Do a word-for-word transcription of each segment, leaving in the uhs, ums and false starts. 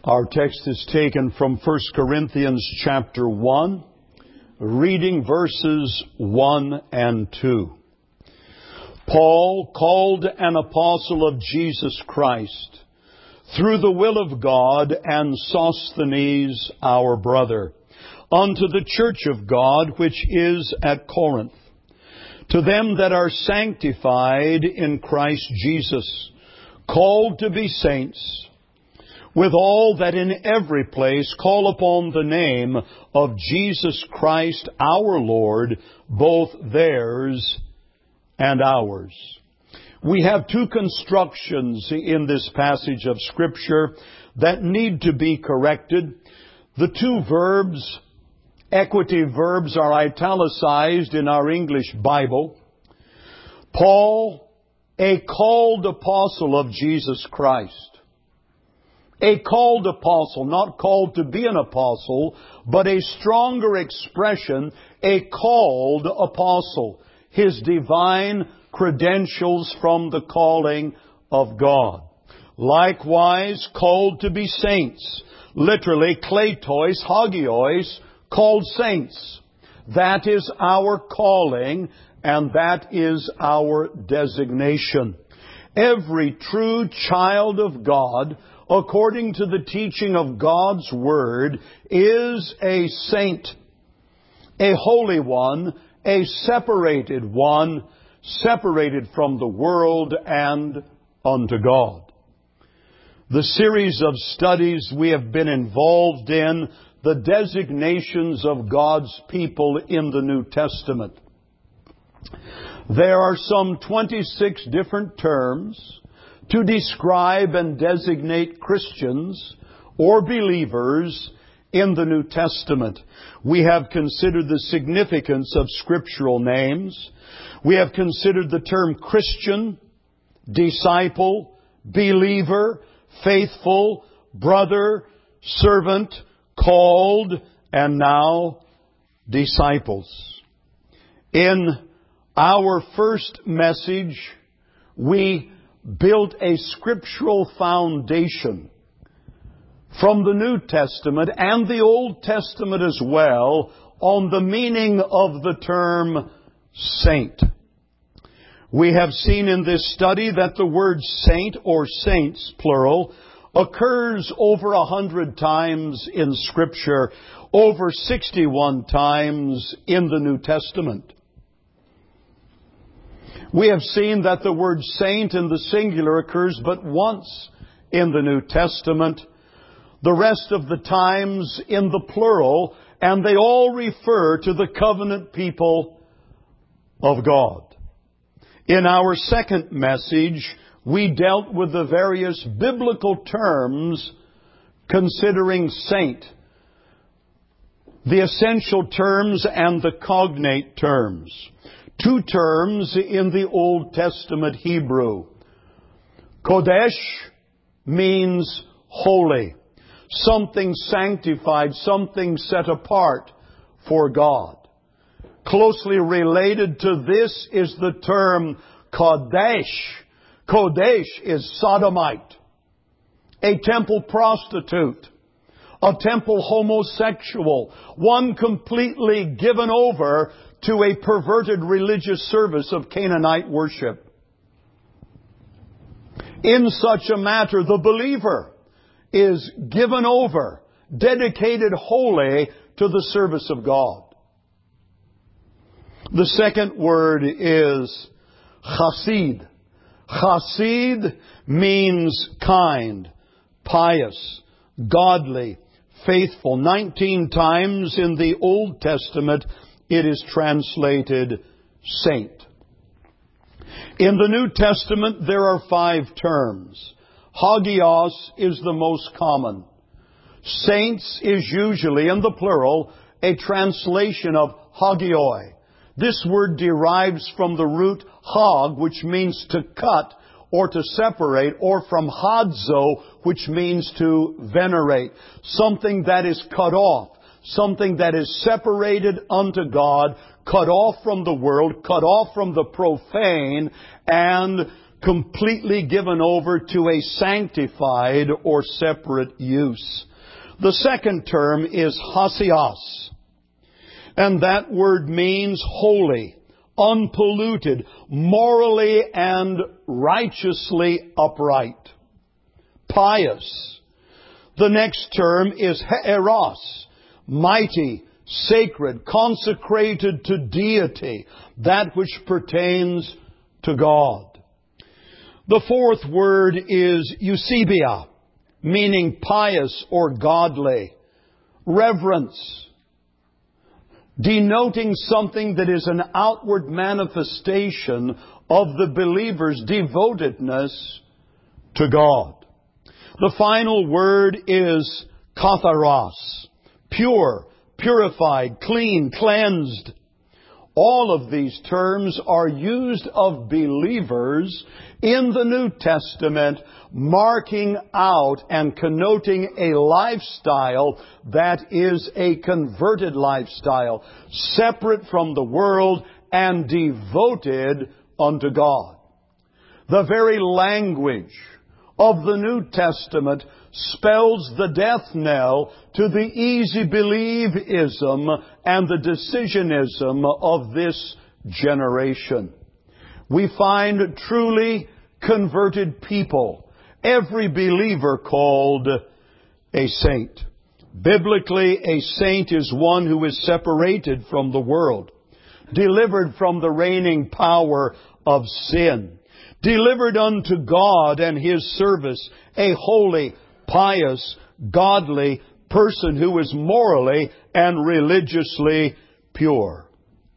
Our text is taken from First Corinthians chapter one, reading verses one and two. Paul, called an apostle of Jesus Christ, through the will of God, and Sosthenes our brother, unto the church of God which is at Corinth, to them that are sanctified in Christ Jesus, called to be saints, with all that in every place call upon the name of Jesus Christ our Lord, both theirs and ours. We have two constructions in this passage of Scripture that need to be corrected. The two verbs, equity verbs, are italicized in our English Bible. Paul, a called apostle of Jesus Christ. A called apostle, not called to be an apostle, but a stronger expression, a called apostle. His divine credentials from the calling of God. Likewise, called to be saints. Literally, kletos, hagios, called saints. That is our calling, and that is our designation. Every true child of God, according to the teaching of God's Word, is a saint, a holy one, a separated one, separated from the world and unto God. The series of studies we have been involved in, the designations of God's people in the New Testament. There are some twenty-six different terms to describe and designate Christians or believers in the New Testament. We have considered the significance of scriptural names. We have considered the term Christian, disciple, believer, faithful, brother, servant, called, and now disciples. In our first message, we built a scriptural foundation from the New Testament and the Old Testament as well on the meaning of the term saint. We have seen in this study that the word saint, or saints plural, occurs over a hundred times in Scripture, over sixty-one times in the New Testament. We have seen that the word saint in the singular occurs but once in the New Testament. The rest of the times in the plural, and they all refer to the covenant people of God. In our second message, we dealt with the various biblical terms considering saint, the essential terms and the cognate terms. Two terms in the Old Testament Hebrew. Kodesh means holy, something sanctified, something set apart for God. Closely related to this is the term Kodesh. Kodesh is sodomite, a temple prostitute, a temple homosexual, one completely given over to a perverted religious service of Canaanite worship. In such a matter, the believer is given over, dedicated wholly to the service of God. The second word is chasid. Chasid means kind, pious, godly, faithful. Nineteen times in the Old Testament it is translated saint. In the New Testament there are five terms. Hagios is the most common. Saints is usually, in the plural, a translation of hagioi. This word derives from the root hag, which means to cut or to separate, or from hadzo, which means to venerate. Something that is cut off. Something that is separated unto God, cut off from the world, cut off from the profane, and completely given over to a sanctified or separate use. The second term is hasios, and that word means holy, unpolluted, morally and righteously upright, pious. The next term is heros, mighty, sacred, consecrated to deity, that which pertains to God. The fourth word is eusebia, meaning pious or godly, reverence, denoting something that is an outward manifestation of the believer's devotedness to God. The final word is katharos, pure, purified, clean, cleansed. All of these terms are used of believers in the New Testament, marking out and connoting a lifestyle that is a converted lifestyle, separate from the world and devoted unto God. The very language of the New Testament spells the death knell to the easy believism and the decisionism of this generation. We find truly converted people, every believer called a saint. Biblically, a saint is one who is separated from the world, delivered from the reigning power of sin, delivered unto God and His service, a holy, pious, godly person who is morally and religiously pure.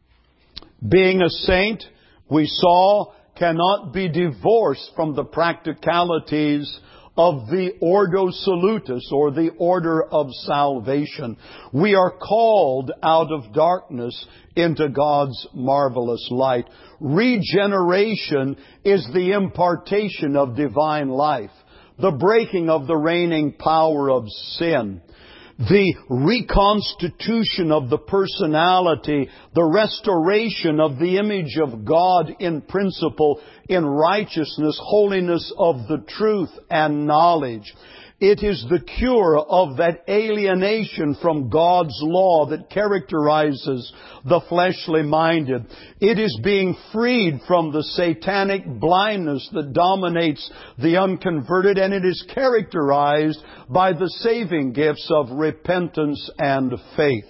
Being a saint, we saw, cannot be divorced from the practicalities of the Ordo Salutis, or the order of salvation. We are called out of darkness into God's marvelous light. Regeneration is the impartation of divine life, the breaking of the reigning power of sin, the reconstitution of the personality, the restoration of the image of God in principle, in righteousness, holiness of the truth and knowledge. It is the cure of that alienation from God's law that characterizes the fleshly minded. It is being freed from the satanic blindness that dominates the unconverted, and it is characterized by the saving gifts of repentance and faith.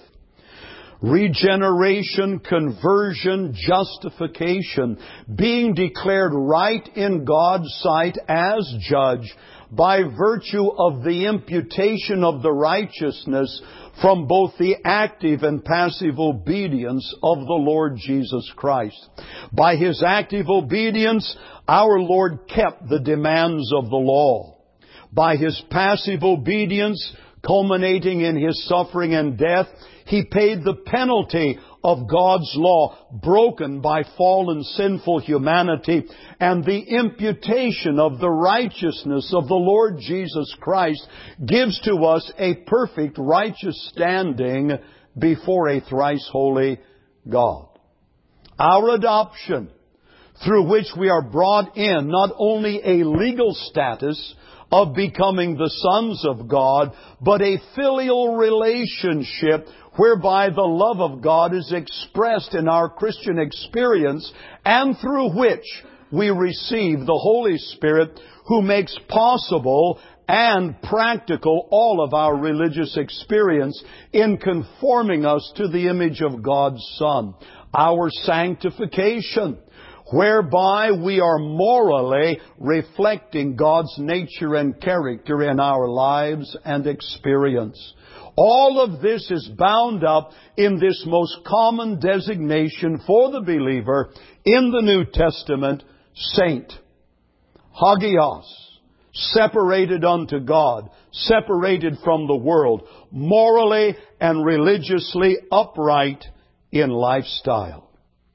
Regeneration, conversion, justification, being declared right in God's sight as judge by virtue of the imputation of the righteousness from both the active and passive obedience of the Lord Jesus Christ. By His active obedience, our Lord kept the demands of the law. By His passive obedience, culminating in His suffering and death, He paid the penalty of God's law, broken by fallen sinful humanity, and the imputation of the righteousness of the Lord Jesus Christ gives to us a perfect righteous standing before a thrice holy God. Our adoption, through which we are brought in not only a legal status of becoming the sons of God, but a filial relationship whereby the love of God is expressed in our Christian experience, and through which we receive the Holy Spirit, who makes possible and practical all of our religious experience in conforming us to the image of God's Son. Our sanctification, whereby we are morally reflecting God's nature and character in our lives and experience. All of this is bound up in this most common designation for the believer in the New Testament, saint. Hagios, separated unto God, separated from the world, morally and religiously upright in lifestyle.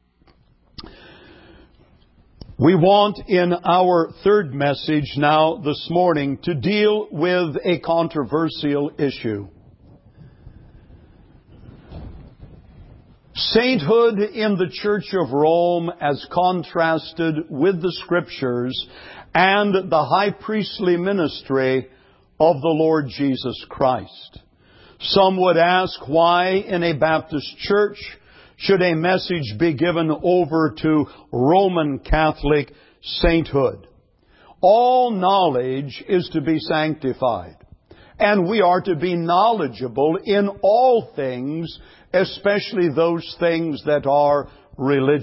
We want in our third message now this morning to deal with a controversial issue. Sainthood in the Church of Rome as contrasted with the Scriptures and the high priestly ministry of the Lord Jesus Christ. Some would ask, why in a Baptist church should a message be given over to Roman Catholic sainthood? All knowledge is to be sanctified, and we are to be knowledgeable in all things, especially those things that are religious.